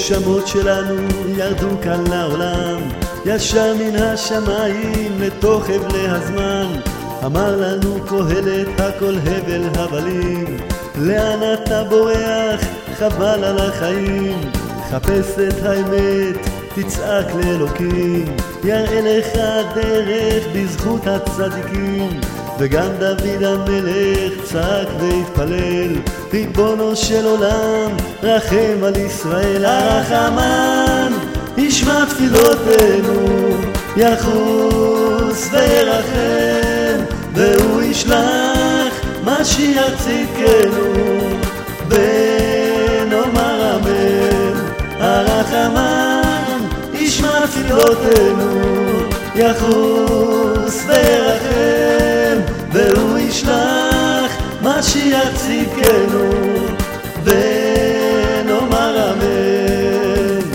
הנשמות שלנו ירדו כאן לעולם, ישר מן השמיים לתוך חבלי הזמן. אמר לנו קהלת הכל הבל הבלים, לאן אתה בורח חבל על החיים. חפש את האמת תצעק לאלוקים, יראה לך דרך בזכות הצדיקים. וגם דוד המלך צעק והתפלל, ריבונו של עולם רחם על ישראל. הרחמן ישמע תפילותינו, יחוס וירחם, והוא ישלח משיח צדקנו, ונאמר אמן. הרחמן ישמע תפילותינו, יחוס וירחם, והוא ישלח משיח צדקנו, ונאמר אמן.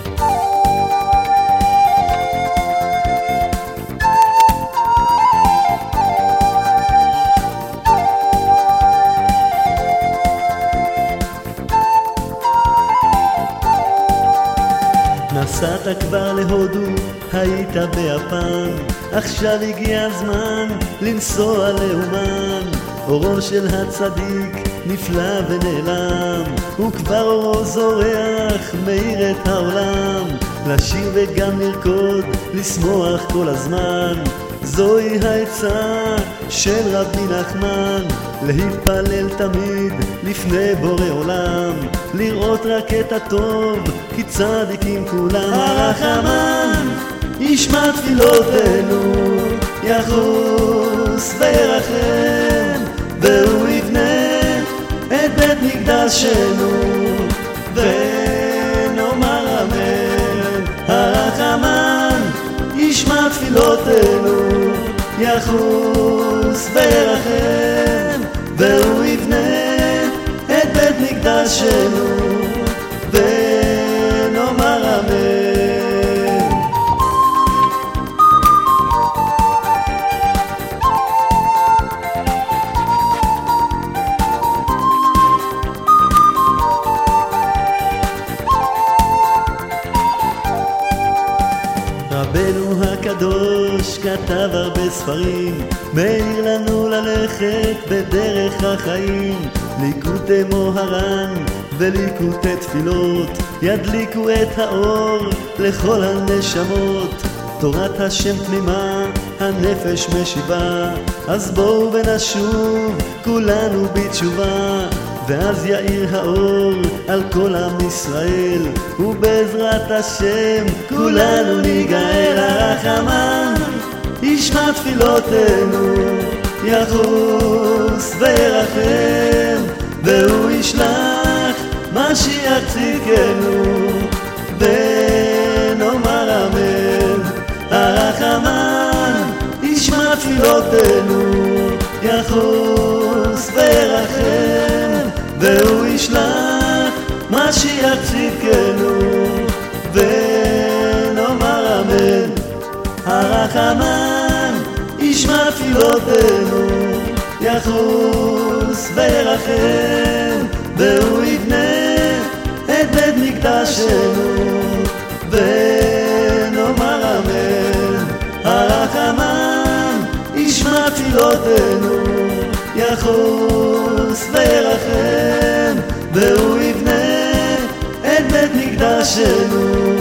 נסעת כבר להודו, היית ביפן, עכשיו הגיע הזמן לנסוע לאומן. אורו של הצדיק נפלא ונעלם, וכבר אורו זורח מאיר את העולם. לשיר וגם לרקוד, לשמוח כל הזמן, זוהי העצה של רבי נחמן. להתפלל תמיד לפני בורא עולם, לראות רק את הטוב כי צדיקים כולם. הרחמן ישמע תפילותינו, יחוס וירחם, והוא יבנה את בית מקדשנו, ונאמר אמן. הרחמן ישמע תפילותינו, יחוס וירחם, והוא יבנה את בית מקדשנו, ונאמר אמן. רבנו הקדוש כתב הרבה ספרים, מאיר לנו ללכת בדרך החיים. ליקוטי מוהר"ן וליקוטי תפילות ידליקו את האור לכל הנשמות. תורת השם תמימה הנפש משיבה, אז בואו ונשוב כולנו בתשובה, ואז יאיר האור על כל עם ישראל, ובעזרת השם כולנו ניגאל. הרחמן ישמע תפילותינו, יחוס וירחם, והוא ישלח משיח צדקנו, ונאמר אמן. הרחמן ישמע תפילותינו, יחוס וירחם, והוא ישלח משיח צדקנו, ונאמר אמן. הרחמן ישמע תפילותינו, יחוס וירחם, והוא יבנה את בית מקדשנו, ונאמר אמן. הרחמן ישמע תפילותינו, יחוס וירחם, והוא יבנה את בית מקדשנו,